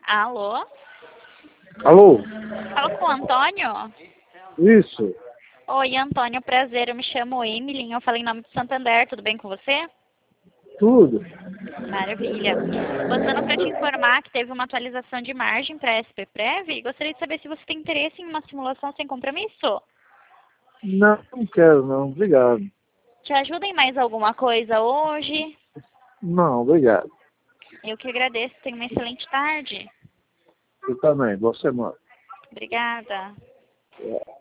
Alô? Alô? Fala com o Antônio? Isso, Oi, Antônio, prazer. Eu me chamo Emily. Eu falei em nome do Santander. Tudo bem com você? tudo. Maravilha. Passando para te informar que teve uma atualização de margem para a SPPrev e gostaria de saber se você tem interesse em uma simulação sem compromisso. Não quero não, obrigado. Te ajuda em mais alguma coisa hoje? Não, obrigado. Eu que agradeço. Tenha uma excelente tarde. Eu também, boa semana. Obrigada. É.